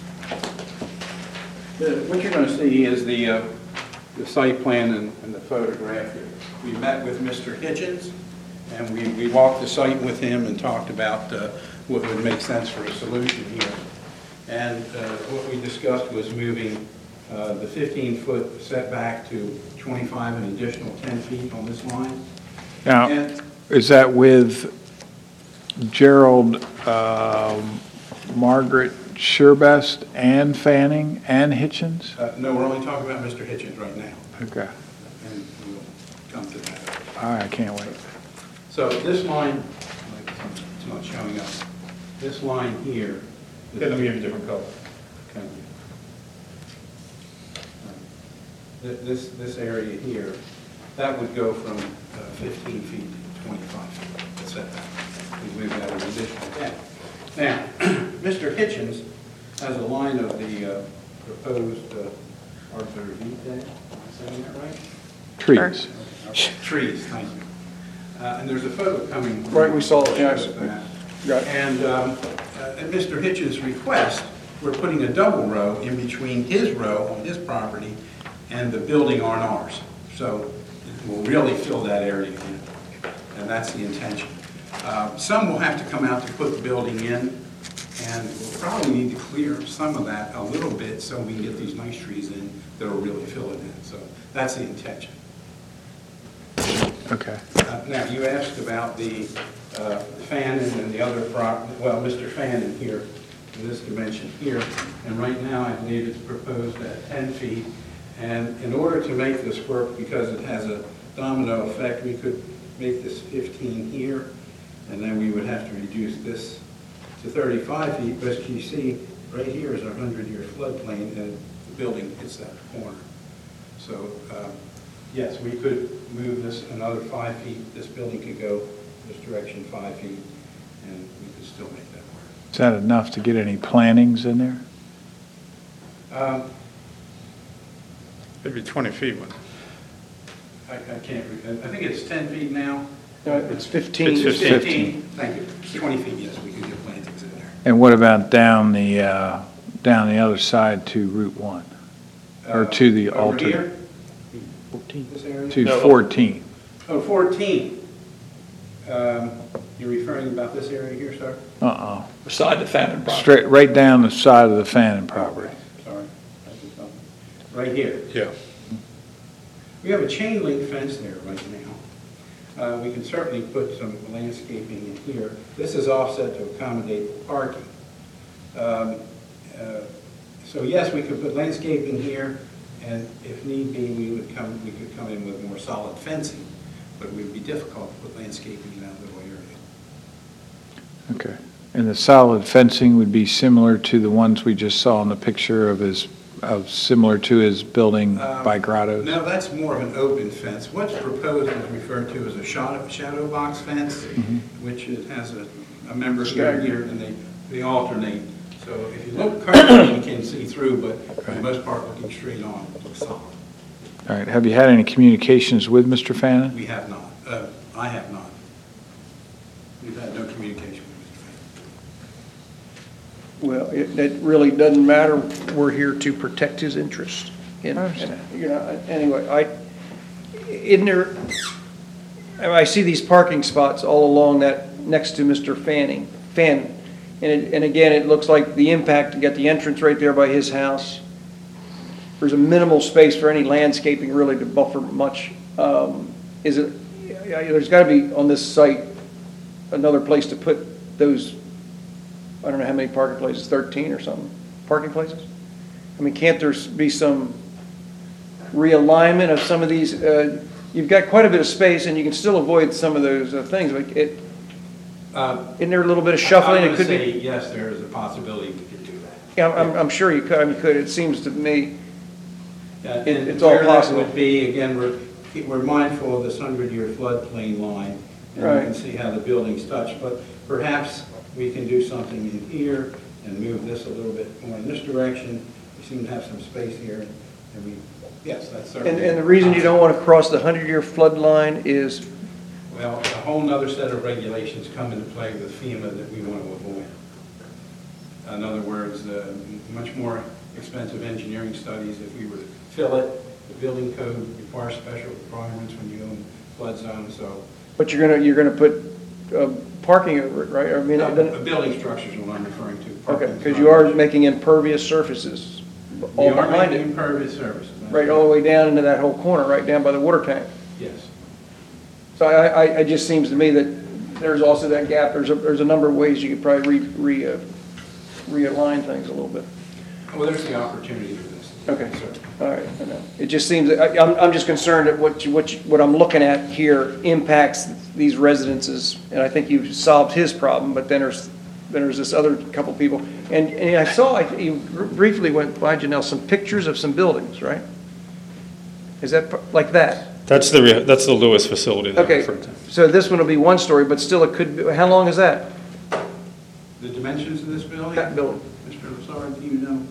The- What you're going to see is the, uh, the site plan and and the photograph. We met with Mister Hitchens, and we, we walked the site with him and talked about uh, what would make sense for a solution here. And uh, what we discussed was moving uh, the fifteen-foot setback to twenty-five, an additional ten feet on this line. Now, And is that with Gerald, um, Margaret Sherbest, and Fanning, and Hitchens? uh, no, we're only talking about Mister Hitchens right now, Okay, and we'll come to that. all right, I can't wait. So this line, it's not showing up, this line here. Yeah, let me give you a different color. Okay. Th- This, this area here, that would go from uh, fifteen feet to twenty-five feet, the setback. We move that an additional ten. Now, Mister Hitchens has a line of the uh, proposed uh, arborvitae, am I saying that right? Trees. Trees, thank you. Uh, And there's a photo coming. Right, we saw it, yes. Shows that. Got it. And um, uh, at Mister Hitchens' request, we're putting a double row in between his row on his property and the building on ours. So it will really fill that area in, and that's the intention. Uh, Some will have to come out to put the building in, and we'll probably need to clear some of that a little bit so we can get these nice trees in that'll really fill it in. So that's the intention. Okay. Uh, Now, you asked about the uh, Fannin and the other prop, well, Mister Fannin here, in this dimension here, and right now, I believe it's proposed at ten feet, and in order to make this work, because it has a domino effect, we could make this fifteen here, and then we would have to reduce this to thirty-five feet, but as you see, right here is our hundred-year floodplain, and the building hits that corner. So, um, yes, we could move this another five feet. This building could go this direction five feet, and we could still make that work. Is that enough to get any plantings in there? Um, Maybe twenty feet. wouldn't it? I, I can't, re- I think it's ten feet now. No, it's fifteen. It's fifteen. Thank you. twenty feet, yes, we could get plantings in there. And what about down the, uh, down the other side to Route one? Or Uh, to the over alternate? here? This area? To No. fourteen? Oh, fourteen. Um, You're referring about this area here, sir? Uh-uh. Beside the Fannin property. Straight, right down the side of the Fannin property. Sorry. I did something. Right here. Yeah. We have a chain link fence there right now. Uh, We can certainly put some landscaping in here. This is offset to accommodate parking. Um, uh, So yes, we could put landscaping here, and if need be, we would come, we could come in with more solid fencing, but it would be difficult to put landscaping in that little area. Okay. And the solid fencing would be similar to the ones we just saw in the picture of his, of similar to his building Um, by Grottoes? No, that's more of an open fence. What's proposed is referred to as a shadow, shadow box fence, which it has a, a member here, here, and they, they alternate. So if you look currently, you can see through, but for the most part, looking straight on, it looks solid. All right. Have you had any communications with Mister Fannin? We have not, uh, I have not. We've had no communication with Mister Well, it, it really doesn't matter. We're here to protect his interest. And- I understand. and, You know, anyway, I, in there, I see these parking spots all along that, next to Mister Fanning, Fannin. And it, and again, it looks like the impact, you got the entrance right there by his house. There's a minimal space for any landscaping really to buffer much. Um, Is it, yeah, there's gotta be on this site, another place to put those, I don't know how many parking places, thirteen or something, parking places? I mean, can't there be some realignment of some of these? uh, You've got quite a bit of space, and you can still avoid some of those uh, things, but it, Uh, isn't there a little bit of shuffling? I It would could say, be, yes, there is a possibility we could do that. yeah, I'm, I'm sure you could, I mean, could, it seems to me, Yeah, It- and it's all where that possible. would be, again, we're, we're mindful of this hundred-year floodplain line, and Right. you can see how the buildings touch, but perhaps we can do something in here and move this a little bit more in this direction. We seem to have some space here, and we, yes, that's and, certainly. and the reason you don't want to cross the hundred-year flood line is, Well, a whole nother set of regulations come into play with FEMA that we want to avoid. In other words, uh, much more expensive engineering studies if we were to fill it. The building code requires special requirements when you go in flood zone, so. but you're gonna, you're gonna put uh, parking over it, right? I mean, it No, doesn't- building structures is what I'm referring to. okay, parking because you are structures. making impervious surfaces We all are behind making it, impervious services. that's right, all the way down into that whole corner, right down by the water tank. Yes. So I, I, it just seems to me that there's also that gap, there's a, there's a number of ways you could probably re, re, uh, realign things a little bit. Well, there's the opportunity for this. Okay. Certainly. All right, I know. It just seems, I, I'm, I'm just concerned that what, you- what, you- what I'm looking at here impacts these residences, and I think you've solved his problem, but then there's, then there's this other couple people. And, and I saw, I- you briefly went by, Janelle, some pictures of some buildings, right? Is that p- like that? That's the, rea- that's the Lewis facility that I Okay, referred to. so this one will be one story, but still it could be, how long is that? The dimensions of this building? That building? Mister Lazard, do you know?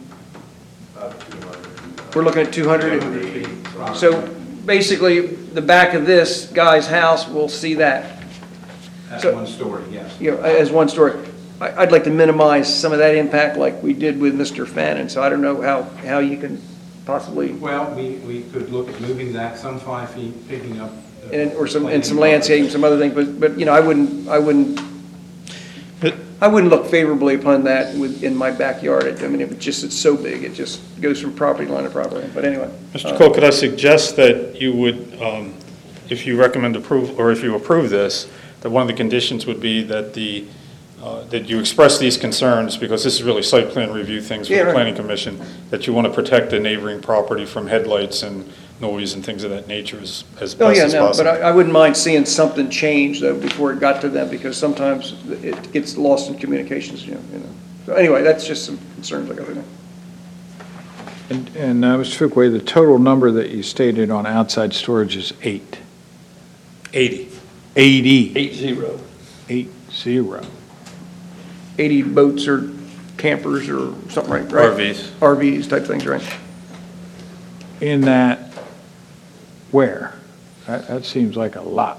We're looking at two hundred. two hundred feet. So basically, the back of this guy's house will see that. That's so- one story, yes. You know, as one story. I- I'd like to minimize some of that impact like we did with Mister Fannin, so I don't know how, how you can possibly, Well, we, we could look at moving that some five feet, picking up. the- and, or some, and some planting landscaping, some other things, but, but, you know, I wouldn't, I wouldn't, But- I wouldn't look favorably upon that with, in my backyard. I mean, if it's just, it's so big, it just goes from property line to property line, but anyway. Mister uh, Cole, could I suggest that you would, um, if you recommend approve, or if you approve this, that one of the conditions would be that the, uh, that you express these concerns, because this is really site plan review things for Yeah, the right. planning commission, that you want to protect the neighboring property from headlights and noise and things of that nature as, as Oh, best yeah, as no, but possible. I, I wouldn't mind seeing something change though before it got to them, because sometimes it gets lost in communications, you know, you know. So anyway, that's just some concerns I got there. And, and uh, Mister Fuquay, the total number that you stated on outside storage is eight. eighty. eighty. Eight zero. Eight, zero. eighty boats or campers or something, right? right? R Vs. R Vs type things, right? In that, where? That, that seems like a lot.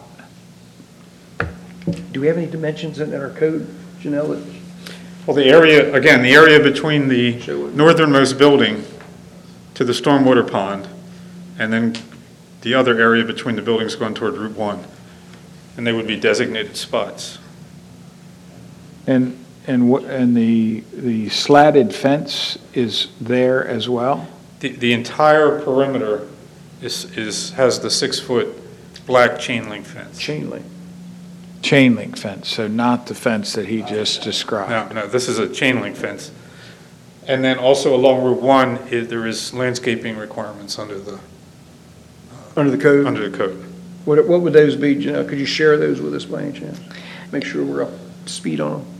Do we have any dimensions in our code, Janelle? that- Well, the area, again, the area between the Show it. northernmost building to the stormwater pond, and then the other area between the buildings going toward Route One, and they would be designated spots. And, and what, and the, the slatted fence is there as well? The, the entire perimeter is, is, has the six-foot black chain link fence. Chain link. Chain link fence, so not the fence that he just described. No, no, this is a chain link fence. And then also along Route One, i- there is landscaping requirements under the, Under the code? under the code. What, what would those be, Janelle? Could you share those with us by any chance? Make sure we're up to speed on them.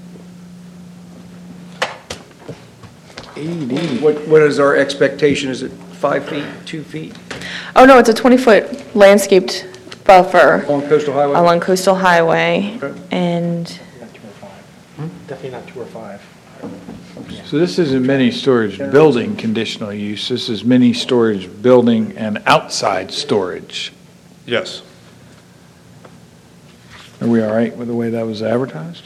eighty. What, what is our expectation? Is it five feet, two feet Oh, no, it's a twenty-foot landscaped buffer on coastal highway? along Coastal Highway, Okay. and Not two or five. Definitely not two or five. So this isn't mini storage building conditional use, this is mini storage building and outside storage. Yes. Are we all right with the way that was advertised?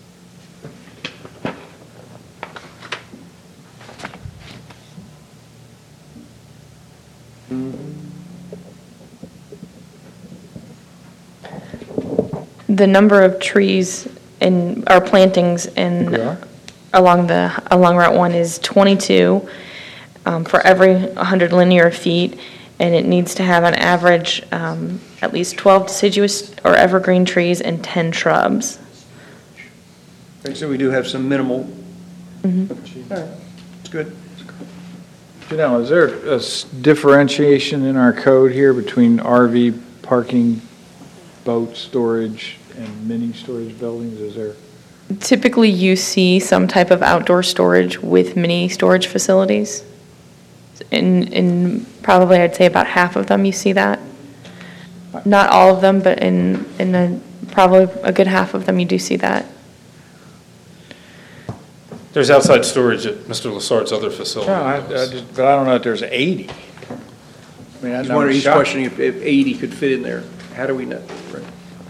the number of trees in, or plantings in, We are? along the, along Route One is twenty-two um, for every one hundred linear feet, and it needs to have an average, um, at least twelve deciduous or evergreen trees and ten shrubs. Okay, so we do have some minimal. All right, it's good. Janelle, is there a s- differentiation in our code here between R V parking, boat storage, and mini storage buildings? Is there? Typically, you see some type of outdoor storage with mini storage facilities. In, in probably, I'd say about half of them, you see that. Not all of them, but in, in a, probably a good half of them, you do see that. There's outside storage at Mister Lassard's other facility. No, I, I just, but I don't know if there's eighty. I mean, that He's wondering, number's he's shocking. questioning if, if eighty could fit in there. How do we know? Right.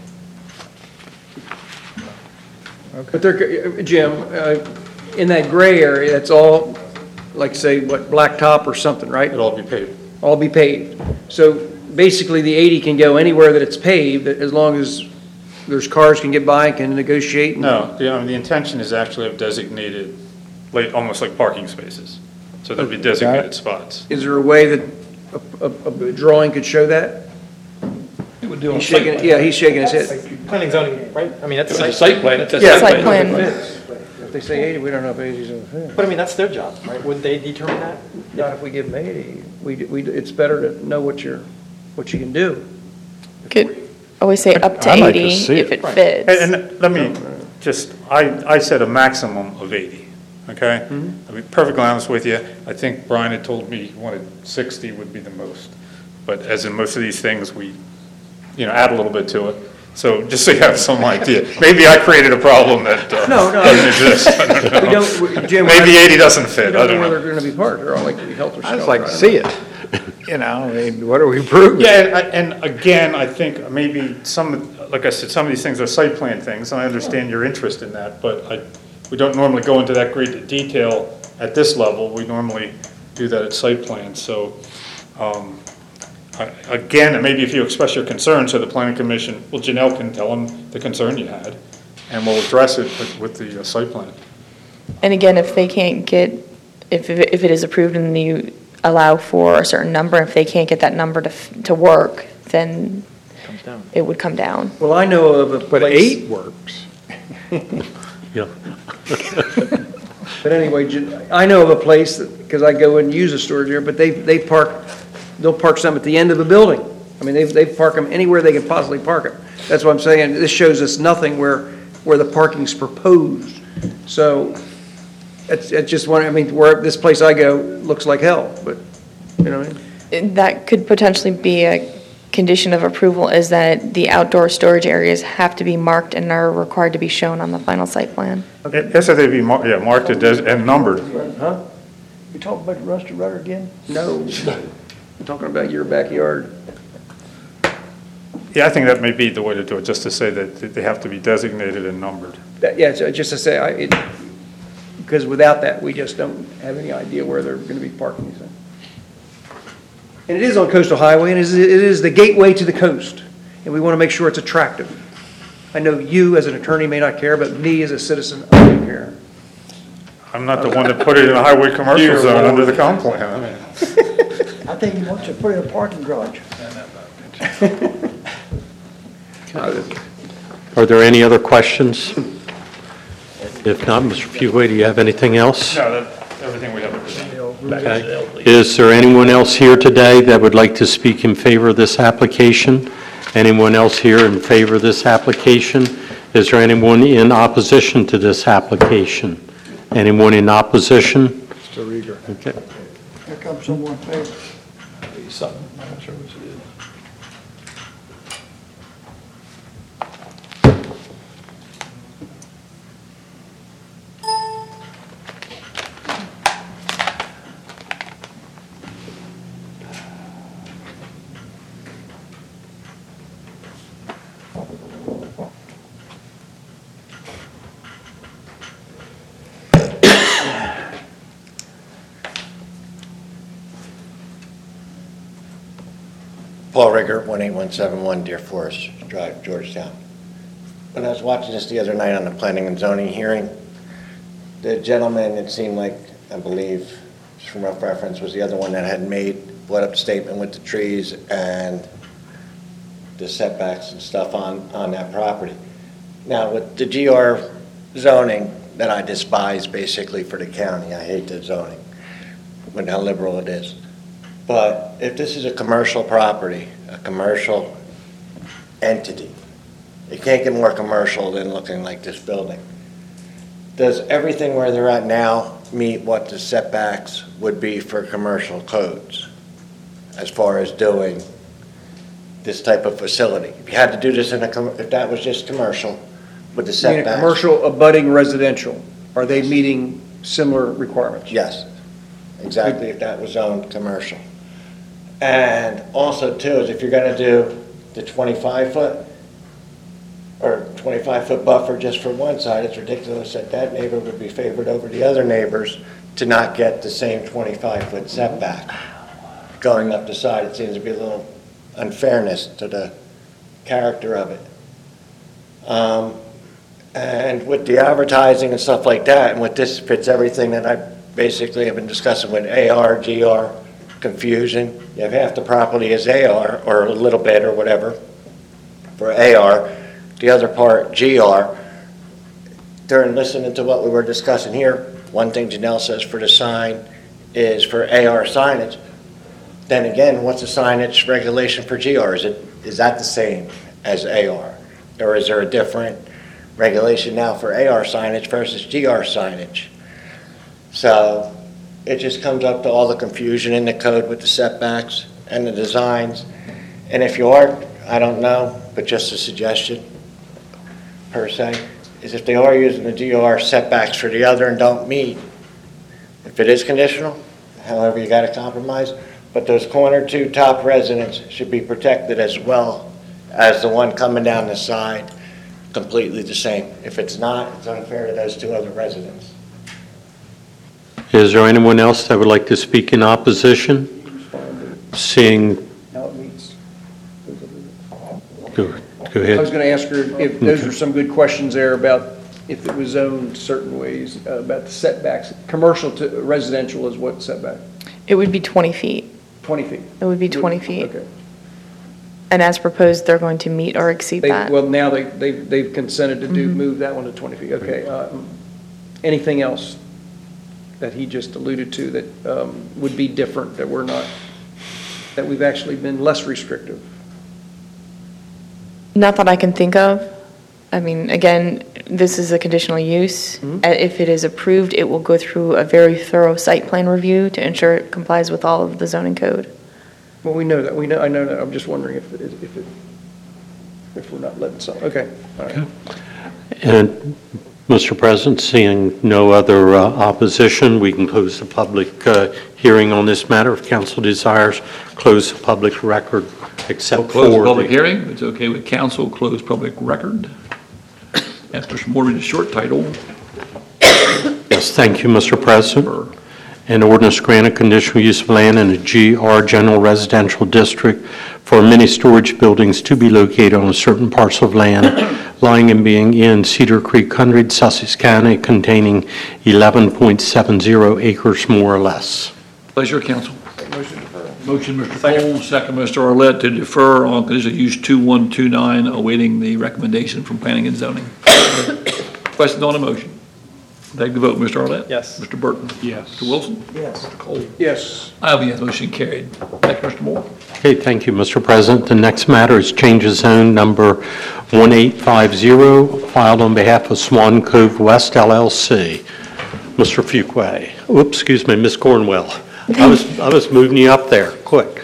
But there, Jim, uh, in that gray area, that's all, like say, what, blacktop or something, right? It'll all be paved. All be paved. So basically, the eighty can go anywhere that it's paved, as long as there's cars can get by and can negotiate. and- No, the, um, the intention is actually of designated, like, almost like parking spaces. So there'll be designated spots. Is there a way that a, a, a drawing could show that? It would do on He's site shaking, plan. yeah, he's shaking his head. Planning zoning, right? I mean, that's. It's a site plan, it's a Yeah. site Site plan. plan. If they say eighty, we don't know if eighty's in the fence. But I mean, that's their job, right? Wouldn't they determine that? Not if we give them eighty. We, we, it's better to know what you're, what you can do. Could always say up to I'd like to eighty see if it. it fits. And, and let me just, I, I said a maximum of eighty, okay? I'll be perfectly honest with you. I think Brian had told me he wanted sixty would be the most. But as in most of these things, we, you know, add a little bit to it. So just so you have some idea. Maybe I created a problem that uh, No, no. doesn't exist. I don't know. We don't, we- Jim. Maybe eighty doesn't We fit, I don't know don't where know. they're gonna be parked. They're all like to be helter I'd skelter. just like to I don't see know. it. You know, I mean, what are we proving? Yeah, and, I- and again, I think maybe some, like I said, some of these things are site plan things, and I understand your interest in that, but I, we don't normally go into that great detail at this level. We normally do that at site plan, so, um, I- again, and maybe if you express your concern, so the planning commission, well, Janelle can tell them the concern you had, and we'll address it with, with the uh, site plan. And again, if they can't get, if, it- if it is approved and you allow for a certain number, if they can't get that number to, f- to work, then Comes down. it would come down. Well, I know of a But place. eight works. Yeah. But anyway, Jan- I know of a place that, because I go and use a storage area, but they, they park they'll park some at the end of the building. I mean, they, they park them anywhere they can possibly park them. That's what I'm saying, this shows us nothing where, where the parking's proposed. So, it's, it's just one, I mean, where this place I go looks like hell, but, you know what I mean? That could potentially be a condition of approval, is that the outdoor storage areas have to be marked and are required to be shown on the final site plan. Yes, they be, mar- yeah, marked as- and numbered. Huh? You talking about the rusted rudder again? No, I'm talking about your backyard. Yeah, I think that may be the way to do it, just to say that they have to be designated and numbered. That- Yeah, so just to say, I, it, because without that, we just don't have any idea where they're gonna be parking these things. And it is on Coastal Highway, and it is, it is the gateway to the coast, and we want to make sure it's attractive. I know you, as an attorney, may not care, but me, as a citizen, I do care. I'm not the one that put it in a highway commercial zone under the comp plan. I mean, I think he wants to put in a parking garage. Are there any other questions? If not, Mister Fugway, do you have anything else? No, that, everything we have to present. Okay. Is there anyone else here today that would like to speak in favor of this application? Anyone else here in favor of this application? Is there anyone in opposition to this application? Anyone in opposition? Mister Rieger. Okay. Here comes someone in favor. Something, I'm not sure what it is. Paul Rigger, one eight one seven one Deer Forest Drive, Georgetown. When I was watching this the other night on the planning and zoning hearing, the gentleman, it seemed like, I believe, just from rough reference, was the other one that had made, brought up the statement with the trees and the setbacks and stuff on, on that property. Now, with the G R zoning that I despise basically for the county, I hate the zoning, with how liberal it is. But if this is a commercial property, a commercial entity, it can't get more commercial than looking like this building. Does everything where they're at now meet what the setbacks would be for commercial codes as far as doing this type of facility? If you had to do this in a, com- if that was just commercial, with the I mean, a setbacks? commercial abutting residential, are they meeting similar requirements? Yes, exactly, if that was zoned commercial. And also too, is if you're gonna do the twenty-five foot or twenty-five foot buffer just for one side, it's ridiculous that that neighbor would be favored over the other neighbors to not get the same twenty-five foot setback. Going up the side, it seems to be a little unfairness to the character of it. Um, and with the advertising and stuff like that, and with this fits everything that I basically have been discussing with A R, G R, confusion. You have half the property is A R, or a little bit, or whatever, for A R. The other part, G R. During listening to what we were discussing here, one thing Janelle says for the sign is for A R signage. Then again, what's the signage regulation for G R? Is it, is that the same as A R? Or is there a different regulation now for A R signage versus G R signage? So it just comes up to all the confusion in the code with the setbacks and the designs. And if you are, I don't know, but just a suggestion per se, is if they are using the G R setbacks for the other and don't meet, if it is conditional, however you got to compromise, but those corner two top residents should be protected as well as the one coming down the side, completely the same. If it's not, it's unfair to those two other residents. Is there anyone else that would like to speak in opposition? Seeing, Now it meets. go, go I was ahead. gonna ask her if, those are some good questions there about if it was zoned certain ways, uh, about the setbacks. Commercial to residential is what setback? It would be twenty feet. twenty feet? It would be twenty feet. Okay. And as proposed, they're going to meet or exceed They, that. well, now they, they've, they've consented to do, move that one to twenty feet. Okay. um, Anything else that he just alluded to that um, would be different that we're not? that we've actually been less restrictive? Not that I can think of. I mean, again, this is a conditional use. Mhm. Uh, If it is approved, it will go through a very thorough site plan review to ensure it complies with all of the zoning code. Well, we know that, we know, I know that, I'm just wondering if it, is- if it, if we're not letting some, okay, all right. And, Mister President, seeing no other uh, opposition, we can close the public uh, hearing on this matter. If council desires, close the public record except We'll for... close the public the- hearing. If it's okay with council, close public record. Ask Mister Moore to read the short title. Yes, thank you, Mister President. For- An ordinance granting conditional use of land in a G R General Residential District for mini storage buildings to be located on a certain parcel of land lying and being in Cedar Creek Hundred, Sussex County, containing eleven point seven zero acres more or less. Pleasure, council. Motion, Mister Cole, second, Mister Arlett, to defer on conditional use two one two nine, awaiting the recommendation from planning and zoning. Question on the motion. Take the vote, Mister Arlett. Yes. Mister Burton. Yes. Mister Wilson. Yes. Mister Cole. Yes. I have a yes, motion carried. Thank you, Mister Moore. Okay, thank you, Mister President. The next matter is change of zone number one eight five zero, filed on behalf of Swan Cove West L L C. Mister Fuqua. Oops, excuse me, Miz Cornwell. I was, I was moving you up there, quick.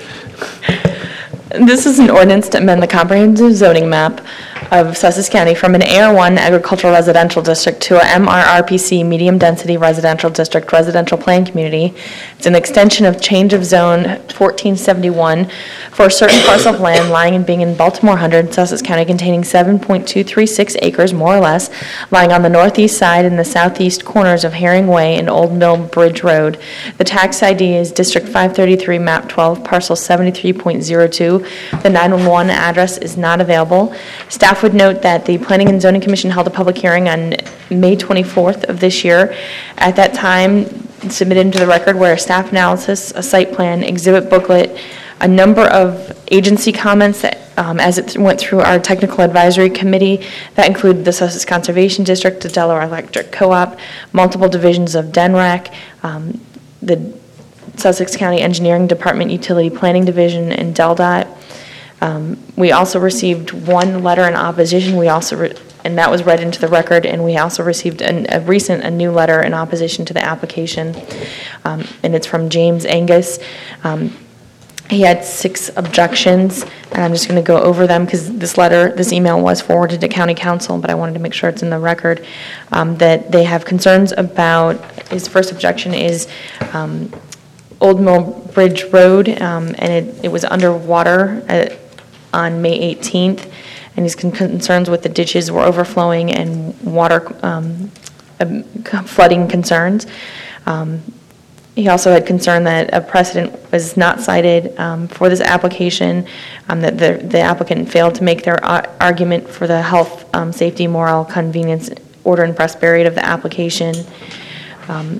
This is an ordinance to amend the comprehensive zoning map of Sussex County from an A R one agricultural residential district to a M R R P C medium-density residential district residential plan community. It's an extension of change of zone fourteen seventy-one for a certain parcel of land lying and being in Baltimore Hundred, Sussex County, containing seven point two three six acres, more or less, lying on the northeast side and the southeast corners of Herring Way and Old Mill Bridge Road. The tax I D is District five thirty-three, map twelve, parcel seventy-three point zero two. The nine one one address is not available. Staff would note that the Planning and Zoning Commission held a public hearing on May twenty-fourth of this year. At that time, submitted into the record were a staff analysis, a site plan, exhibit booklet, a number of agency comments that, um, as it went through our technical advisory committee, that include the Sussex Conservation District, the Delaware Electric Co-op, multiple divisions of D N R A C, um, the Sussex County Engineering Department Utility Planning Division, and D E L D O T. Um, we also received one letter in opposition. We also, re- and that was read into the record, and we also received an, a recent, a new letter in opposition to the application, um, and it's from James Angus. Um, he had six objections, and I'm just going to go over them because this letter, this email was forwarded to County Council, but I wanted to make sure it's in the record, um, that they have concerns about, his first objection is um, Old Mill Bridge Road, um, and it, it was underwater at, on May eighteenth, and his con- concerns with the ditches were overflowing and water um, um, flooding concerns. Um, he also had concern that a precedent was not cited um, for this application, um, that the, the applicant failed to make their ar- argument for the health, um, safety, moral, convenience, order, and prosperity of the application. Um,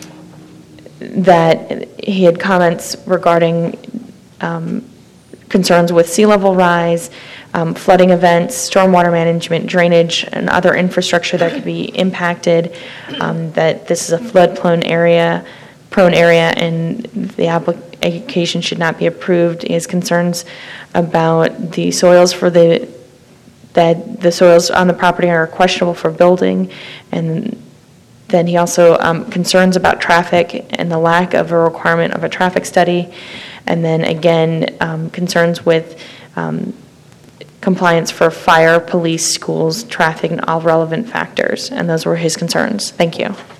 that he had comments regarding um, concerns with sea level rise, um, flooding events, stormwater management, drainage, and other infrastructure that could be impacted, um, that this is a flood-prone area, prone area, and the application should not be approved. He has concerns about the soils for the, that the soils on the property are questionable for building, and then he also um, concerns about traffic and the lack of a requirement of a traffic study. And then again, um, concerns with um, compliance for fire, police, schools, traffic, and all relevant factors. And those were his concerns. Thank you.